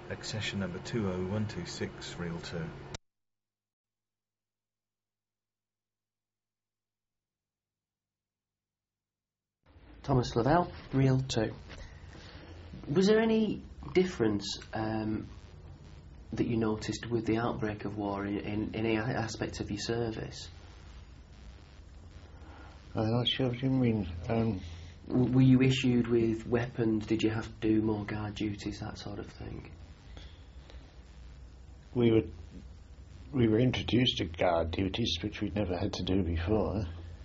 accession number 20126, reel 2. Thomas Lavelle, reel 2. Was there any difference that you noticed with the outbreak of war in any aspect of your service? I'm not sure what you mean. Were you issued with weapons? Did you have to do more guard duties, that sort of thing? We were introduced to guard duties, which we'd never had to do before.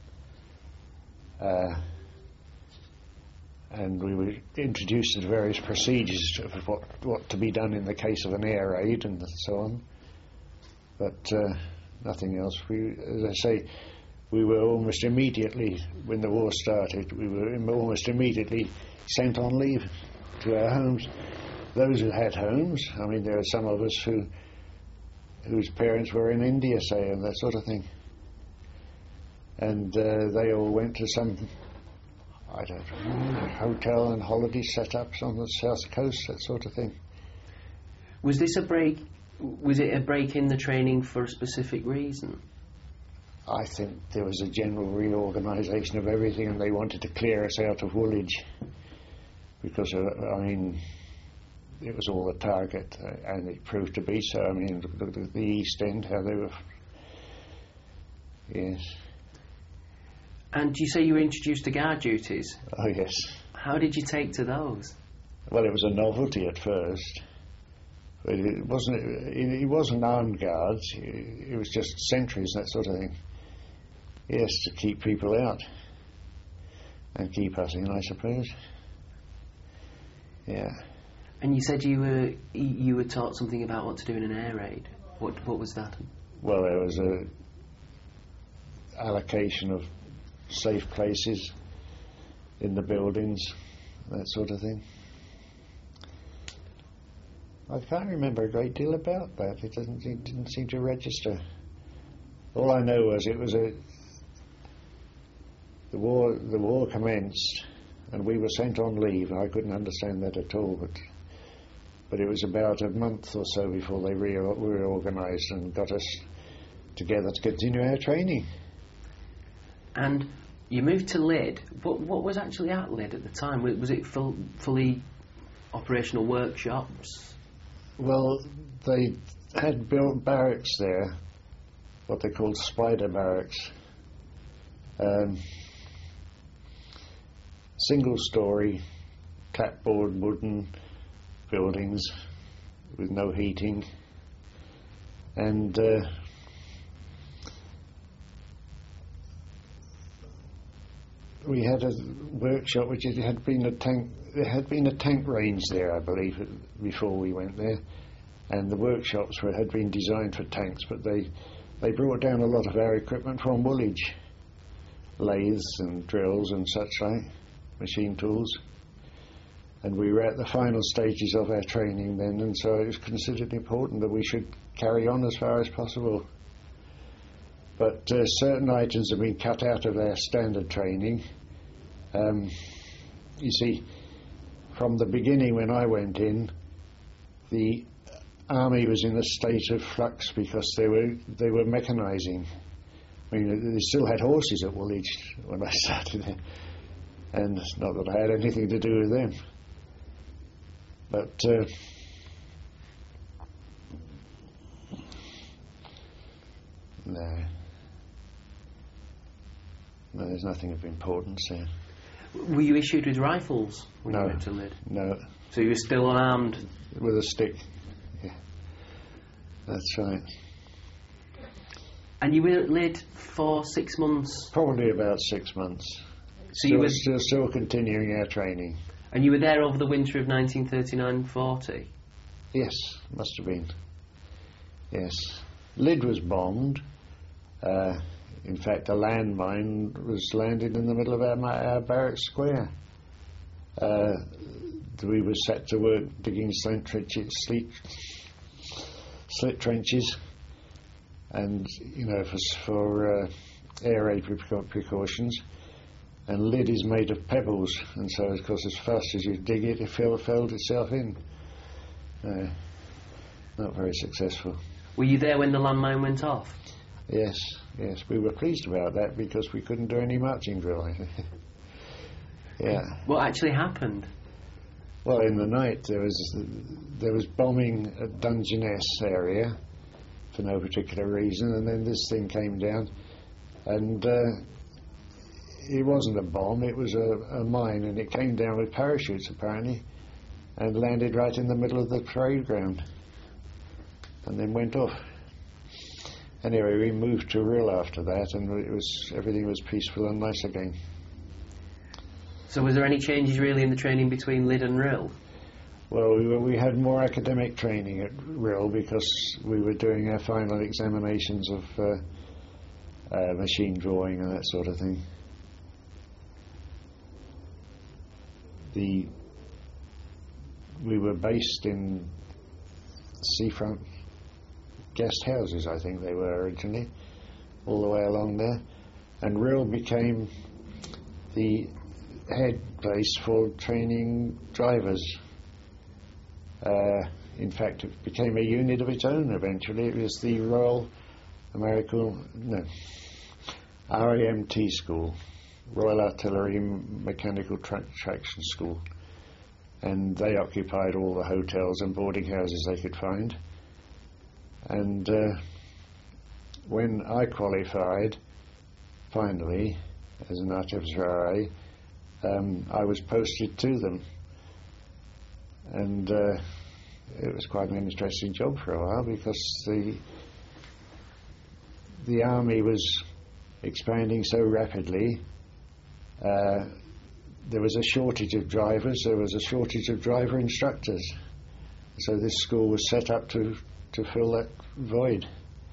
And we were introduced to various procedures of what to be done in the case of an air raid and so on. But nothing else. As I say, we were almost immediately, when the war started, we were almost immediately sent on leave to our homes. Those who had homes, I mean, there are some of us whose parents were in India, say, and that sort of thing. And they all went to some, I don't know, hotel and holiday setups on the south coast, that sort of thing. Was this a break? Was it a break in the training for a specific reason? I think there was a general reorganisation of everything, and they wanted to clear us out of Woolwich because, I mean, it was all a target, and it proved to be so. I mean, look at the East End, how they were. Yes. And you say you were introduced to guard duties? Oh, yes. How did you take to those? Well, it was a novelty at first. But it wasn't armed guards. It was just sentries, that sort of thing. Yes, to keep people out. And keep us in, I suppose. Yeah. And you said you were taught something about what to do in an air raid. What was that? Well, there was a allocation of safe places in the buildings, that sort of thing. I can't remember a great deal about that. It didn't seem to register. All I know was the war commenced, and we were sent on leave. I couldn't understand that at all, but it was about a month or so before they reorganised and got us together to continue our training. And you moved to Lydd. What was actually at Lydd at the time? Was it fully operational workshops? Well, they had built barracks there, what they called spider barracks. Single-storey, clapboard wooden buildings with no heating, and we had a workshop which had been a tank. There had been a tank range there, I believe, before we went there, and the workshops had been designed for tanks, but they brought down a lot of our equipment from Woolwich, lathes and drills and such like, machine tools, and we were at the final stages of our training then, and so it was considered important that we should carry on as far as possible. But certain items have been cut out of our standard training. You see, from the beginning when I went in, the army was in a state of flux because they were mechanising. I mean, they still had horses at Woolwich when I started there, and it's not that I had anything to do with them. But no, there's nothing of importance there. Were you issued with rifles when No. you went to Lydd? No. So you were still armed? With a stick. Yeah. That's right. And you were at Lydd for 6 months? Probably about 6 months. So you were still continuing our training. And you were there over the winter of 1939-40? Yes, must have been. Yes. Lydd was bombed. In fact, a landmine was landed in the middle of our barrack square. We were set to work digging slit trenches, and for air raid precautions. And Lydd is made of pebbles, and so of course as fast as you dig it, it filled itself in. not very successful. Were you there when the landmine went off? Yes, we were pleased about that because we couldn't do any marching drill. Yeah. What actually happened? Well, in the night there was bombing at Dungeness area for no particular reason, and then this thing came down, and it wasn't a bomb, it was a mine, and it came down with parachutes apparently, and landed right in the middle of the parade ground, and then went off. Anyway, we moved to Rhyl after that, and everything was peaceful and nice again. So was there any changes really in the training between Lydd and Rhyl? Well, we had more academic training at Rhyl because we were doing our final examinations of machine drawing and that sort of thing. We were based in seafront guest houses, I think they were originally, all the way along there, and Rhyl became the head place for training drivers. In fact, it became a unit of its own eventually. It was the RAMT School, Royal Artillery Mechanical Traction School, and they occupied all the hotels and boarding houses they could find. And when I qualified, finally, as an artificer RA, I was posted to them, and it was quite an interesting job for a while because the army was expanding so rapidly. There was a shortage of drivers, there was a shortage of driver instructors, so this school was set up to fill that void.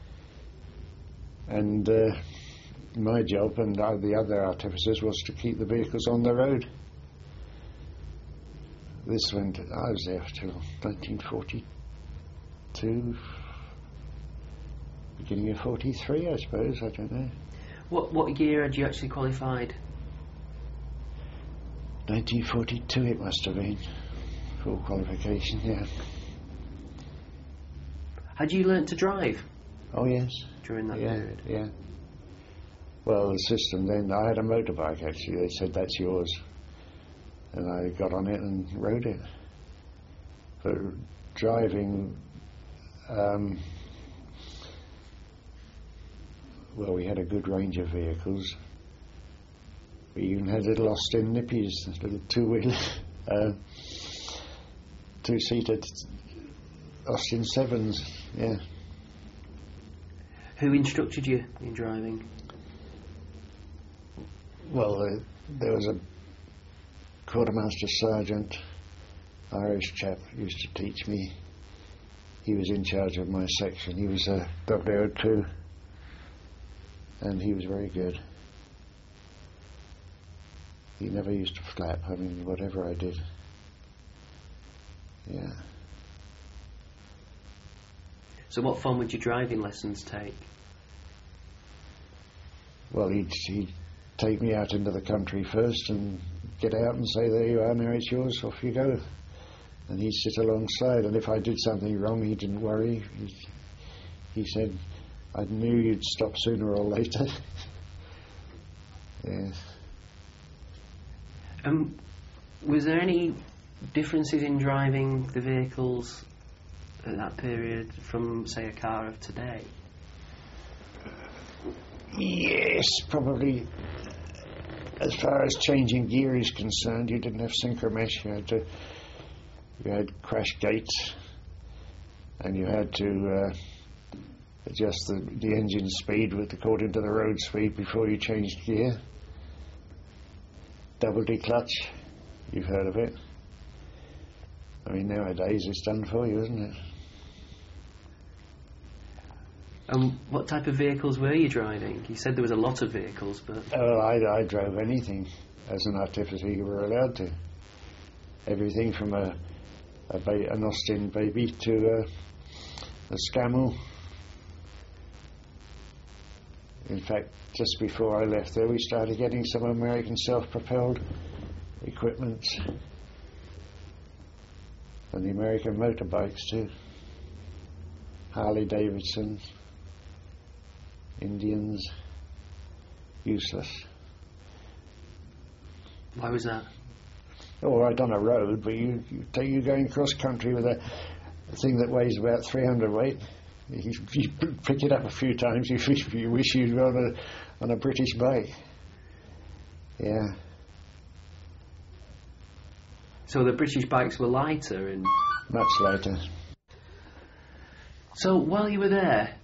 And my job and the other artificers was to keep the vehicles on the road. I was there till 1942, beginning of 43, I suppose, I don't know. What year had you actually qualified? 1942 it must have been, full qualification, yeah. Had you learnt to drive? Oh yes. During that period? Yeah. Well, the system then, I had a motorbike actually, they said that's yours. And I got on it and rode it. But driving, well, we had a good range of vehicles. We even had little Austin Nippies, little two-wheel, two-seater Austin 7s, yeah. Who instructed you in driving? Well, there was a quartermaster sergeant, Irish chap, used to teach me. He was in charge of my section. He was a W02, and he was very good. He never used to flap, I mean, whatever I did. Yeah. So what form would your driving lessons take? Well, he'd take me out into the country first and get out and say, there you are, now it's yours, off you go. And he'd sit alongside, and if I did something wrong, he didn't worry. He said, I knew you'd stop sooner or later. Yes. Was there any differences in driving the vehicles at that period from, say, a car of today? Yes, probably. As far as changing gear is concerned, you didn't have synchromesh. You had crash gates, and you had to adjust the engine speed according to the road speed before you changed gear. Double declutch, you've heard of it. I mean, nowadays it's done for you, isn't it? What type of vehicles were you driving? You said there was a lot of vehicles, but... Oh, I drove anything. As an artificer, you were allowed to. Everything from an Austin Baby to a Scammell. In fact, just before I left there, we started getting some American self-propelled equipment. And the American motorbikes, too. Harley Davidson, Indians, useless. Why was that? All right on a road, but you going cross country with a thing that weighs about 300 weight. You pick it up a few times, you wish you'd gone on a British bike. Yeah. So the British bikes were lighter and... Much lighter. So while you were there,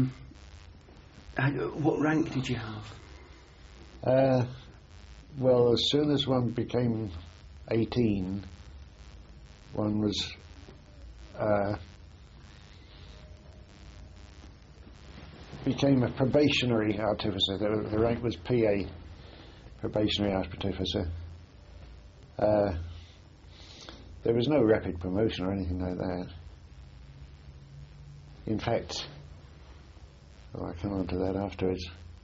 what rank did you have? Well, as soon as one became 18, one was became a probationary artificer. The rank was PA, probationary artificer. There was no rapid promotion or anything like that. In fact, I'll come on to that afterwards.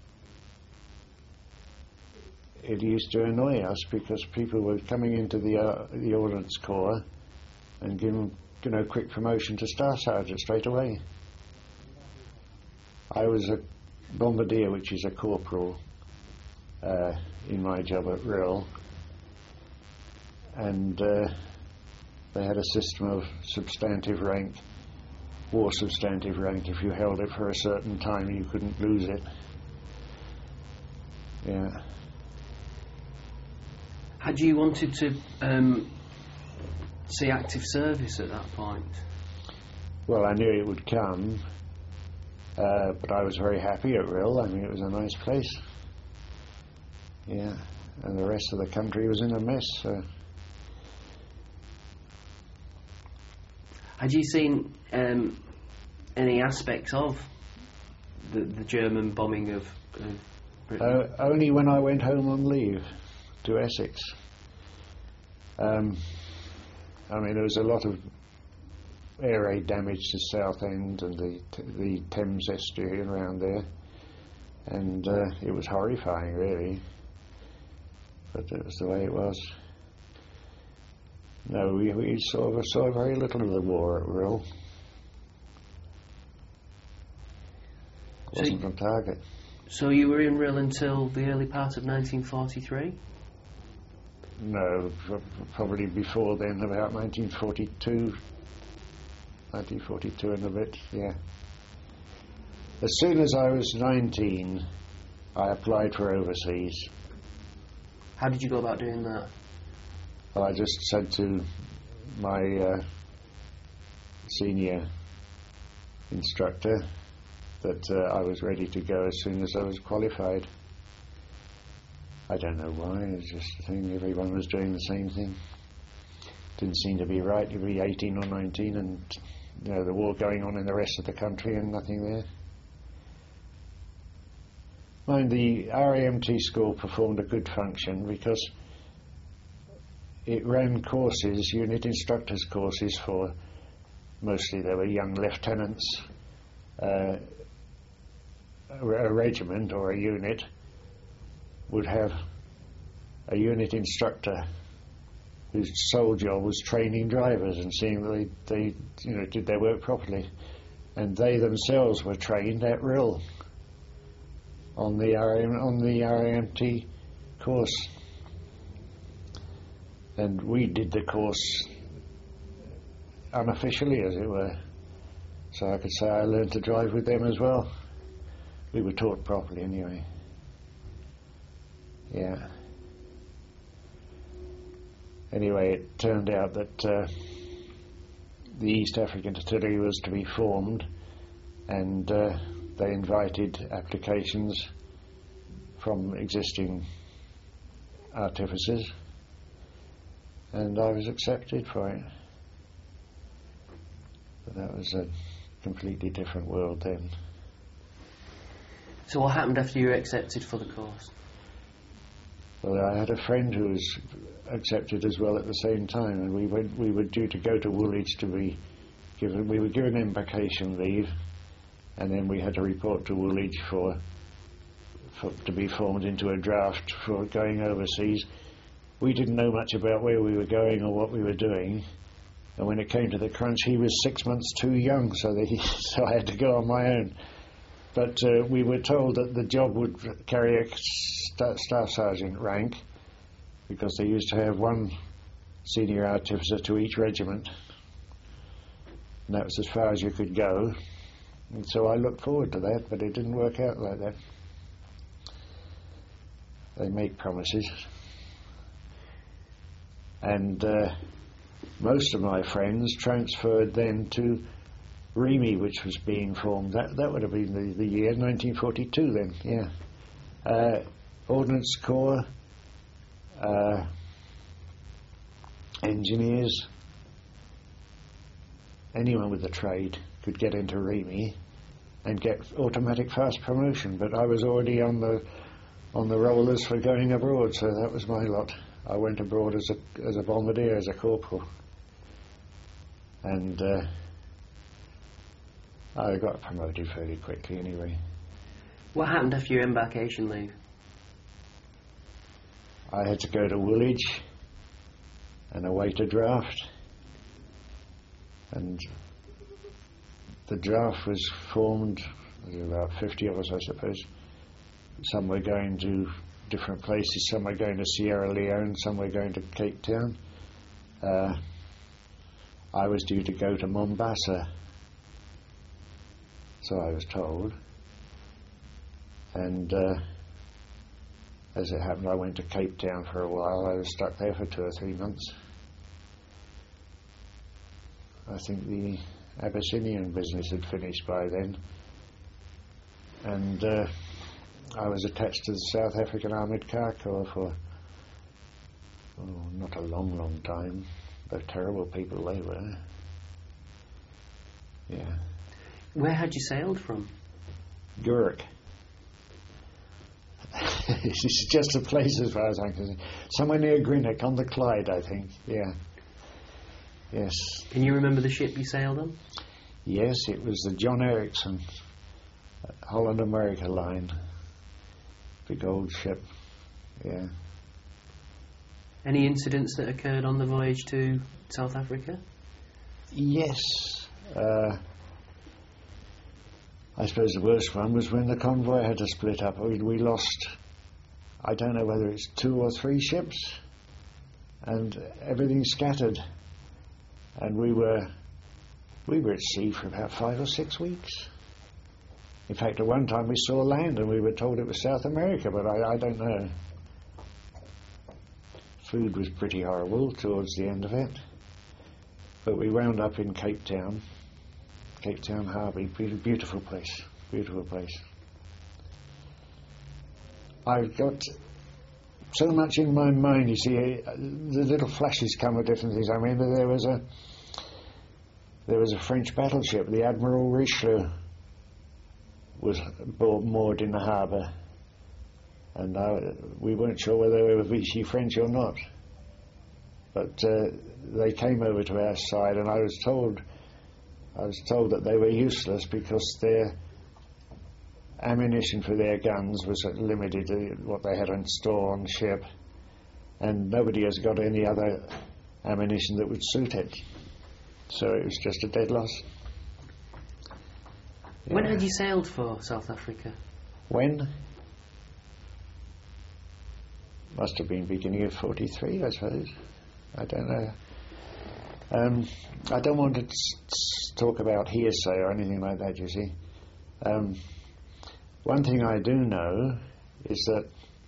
It used to annoy us because people were coming into the Ordnance Corps and giving quick promotion to Staff Sergeant straight away. I was a bombardier, which is a corporal, in my job at Rill, and they had a system of substantive rank, war substantive rank. If you held it for a certain time, you couldn't lose it. Yeah. Had you wanted to see active service at that point? Well, I knew it would come, but I was very happy at Rill. I mean, it was a nice place. Yeah, and the rest of the country was in a mess. So. Had you seen any aspects of the German bombing of Britain? Only when I went home on leave to Essex. I mean, there was a lot of air raid damage to Southend and the Thames estuary and around there, and it was horrifying, really. But it was the way it was. No, we saw very little of the war at Rill. Wasn't on target. So you were in Rill until the early part of 1943? No, probably before then, about 1942 and a bit, yeah. As soon as I was 19, I applied for overseas. How did you go about doing that? Well, I just said to my senior instructor that I was ready to go as soon as I was qualified. I don't know why, it was just a thing, everyone was doing the same thing. Didn't seem to be right, you'd be 18 or 19 and the war going on in the rest of the country and nothing there. Mind, the RAMT school performed a good function because it ran courses, unit instructors courses for, mostly they were young lieutenants. A regiment or a unit would have a unit instructor whose sole job was training drivers and seeing that they did their work properly, and they themselves were trained at Rill on the RAMT course, and we did the course unofficially, as it were, so I could say I learned to drive with them as well. We were taught properly anyway. Yeah. Anyway, it turned out that the East African Artillery was to be formed, and they invited applications from existing artificers, and I was accepted for it. But that was a completely different world then. So what happened after you were accepted for the course? Well, I had a friend who was accepted as well at the same time, and we were due to go to Woolwich to be given. We were given embarkation leave, and then we had to report to Woolwich to be formed into a draft for going overseas. We didn't know much about where we were going or what we were doing, And when it came to the crunch, he was 6 months too young, so so I had to go on my own. But we were told that the job would carry a staff sergeant rank, because they used to have one senior artificer to each regiment, and that was as far as you could go. And so I looked forward to that, but it didn't work out like that. They make promises. And most of my friends transferred then to REME, which was being formed. That would have been the year 1942 then, yeah. Ordnance Corps, engineers, anyone with a trade could get into REME and get automatic fast promotion, but I was already on the rollers for going abroad, so that was my lot. I went abroad as a bombardier, as a corporal, and I got promoted fairly quickly anyway. What happened after your embarkation leave? I had to go to Woolwich and await a draft, and the draft was formed. There were about 50 of us, I suppose. Some were going to different places, some were going to Sierra Leone, some were going to Cape Town. I was due to go to Mombasa, so I was told. And as it happened, I went to Cape Town for a while. I was stuck there for 2 or 3 months. I think the Abyssinian business had finished by then, and I was attached to the South African Armoured Car Corps for not a long time. They're terrible people, they were. Yeah. Where had you sailed from? Gurk. It's just a place as far as I'm concerned. Somewhere near Greenock on the Clyde, I think. Yeah. Yes. Can you remember the ship you sailed on? Yes, it was the John Ericsson Holland America line. Big old ship. Yeah. Any incidents that occurred on the voyage to South Africa? Yes. I suppose the worst one was when the convoy had to split up. We lost, I don't know whether it's 2 or 3 ships, and everything scattered. And we were at sea for about 5 or 6 weeks. In fact, at one time we saw land and we were told it was South America, but I don't know. Food was pretty horrible towards the end of it. But we wound up in Cape Town Harbour. Beautiful place, beautiful place. I've got so much in my mind, you see, the little flashes come of different things. I remember there was a French battleship, the Admiral Richelieu, was moored in the harbour, and we weren't sure whether they were Vichy French or not. But they came over to our side, and I was told that they were useless because their ammunition for their guns was limited to what they had in store on ship, and nobody has got any other ammunition that would suit it. So it was just a dead loss. Yeah. When had you sailed for South Africa? When? Must have been beginning of 43, I suppose. I don't know. I don't want to talk about hearsay or anything like that, you see. One thing I do know is that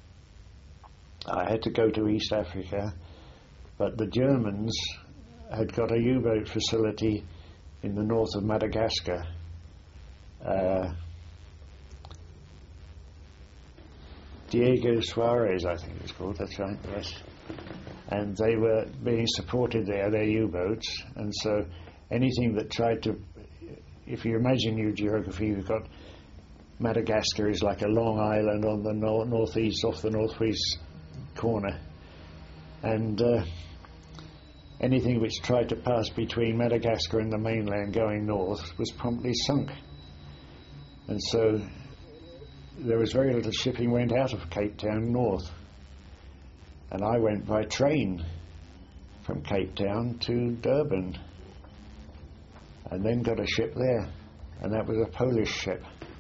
I had to go to East Africa, but the Germans had got a U-boat facility in the north of Madagascar. Diego Suarez, I think it's called, that's right, yes. And they were being supported there, their U-boats, and so anything that tried to, if you imagine your geography, you've got Madagascar is like a long island on the northeast, off the northwest corner, and anything which tried to pass between Madagascar and the mainland going north was promptly sunk. And so there was very little shipping went out of Cape Town north. And I went by train from Cape Town to Durban and then got a ship there, and that was a Polish ship.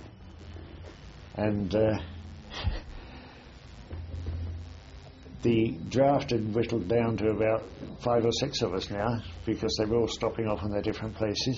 And the draft had whittled down to about 5 or 6 of us now, because they were all stopping off in their different places.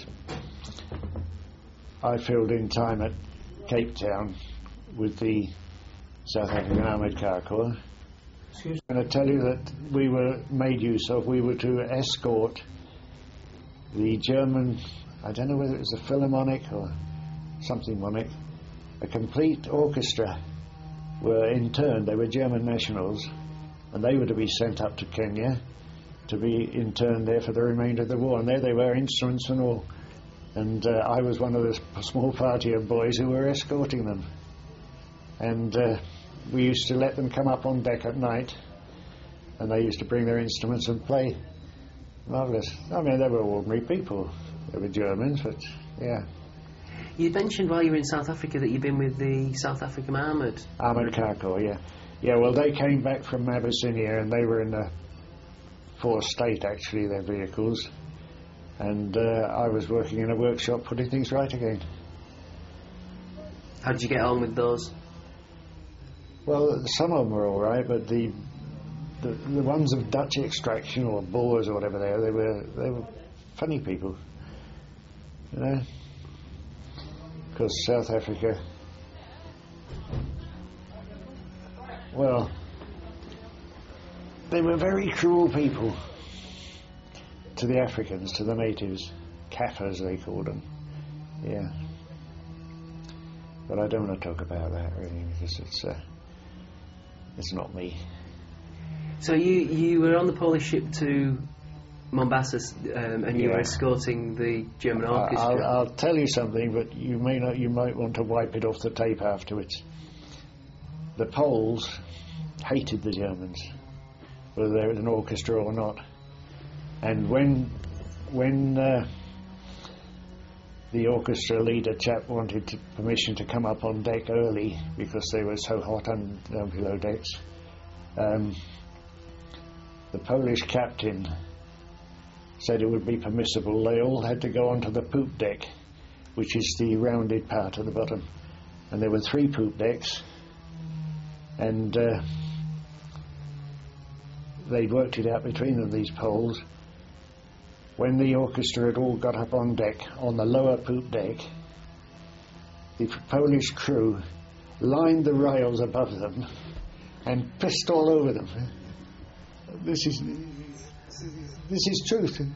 I filled in time at Cape Town with the South African Armoured Car Corps. I'm going to tell you that we were made use of. We were to escort the German, I don't know whether it was a Philharmonic or something monic, a complete orchestra were interned. They were German nationals, and they were to be sent up to Kenya to be interned there for the remainder of the war. And there they were, instruments and all. And I was one of the small party of boys who were escorting them. And we used to let them come up on deck at night, and they used to bring their instruments and play. Marvellous. I mean, they were ordinary people. They were Germans, but yeah. You mentioned while you were in South Africa that you'd been with the South African Armoured Car Corps, yeah. Yeah, well, they came back from Abyssinia, and they were in a 4th state, actually, their vehicles. And I was working in a workshop putting things right again. How did you get on with those? Well, some of them were all right, but the ones of Dutch extraction, or Boers or whatever they were funny people, you know. Because South Africa, well, they were very cruel people to the Africans, to the natives, Kaffirs they called them, yeah. But I don't want to talk about that really, because it's not me. So you were on the Polish ship to Mombasa, and you were escorting the German orchestra. I'll tell you something, but you might want to wipe it off the tape afterwards. The Poles hated the Germans, whether they were an orchestra or not. And when the orchestra leader chap wanted permission to come up on deck early because they were so hot down below decks, the Polish captain said it would be permissible. They all had to go onto the poop deck, which is the rounded part at the bottom. And there were 3 poop decks, and they'd worked it out between them, these Poles. When the orchestra had all got up on deck, on the lower poop deck, the Polish crew lined the rails above them and pissed all over them. This is truth.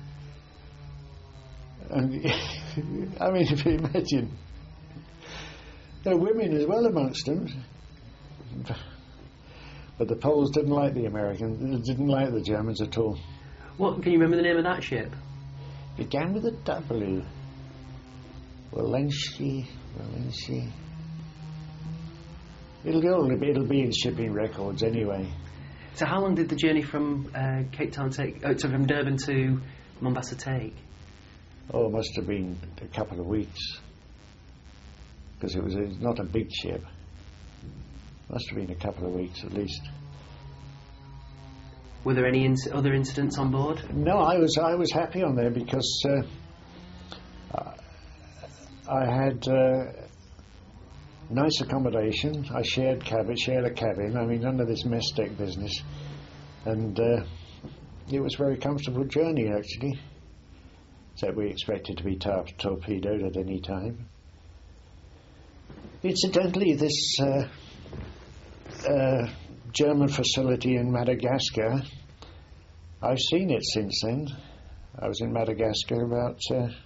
And I mean, if you imagine, there are women as well amongst them. But the Poles didn't like the Americans, didn't like the Germans at all. What, can you remember the name of that ship? Began with a W. Walensky. It'll be in shipping records anyway. So how long did the journey from Cape Town take? From Durban to Mombasa take? Oh, it must have been a couple of weeks, because it was not a big ship. Must have been a couple of weeks at least. Were there any other incidents on board? No, I was happy on there because I had nice accommodation. I shared a cabin. I mean, none of this mess deck business, and it was a very comfortable journey actually. Except we expected to be torpedoed at any time. Incidentally, this German facility in Madagascar, I've seen it since then. I was in Madagascar about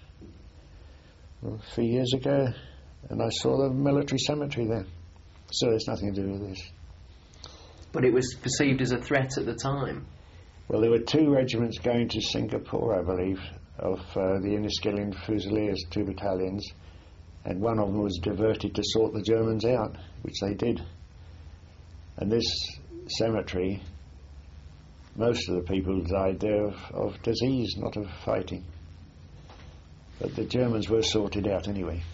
3 years ago, and I saw the military cemetery there. So there's nothing to do with this. But it was perceived as a threat at the time? Well, there were 2 regiments going to Singapore, I believe, of the Inniskilling Fusiliers, 2 battalions, and one of them was diverted to sort the Germans out, which they did. And this cemetery, most of the people died there of disease, not of fighting. But the Germans were sorted out anyway.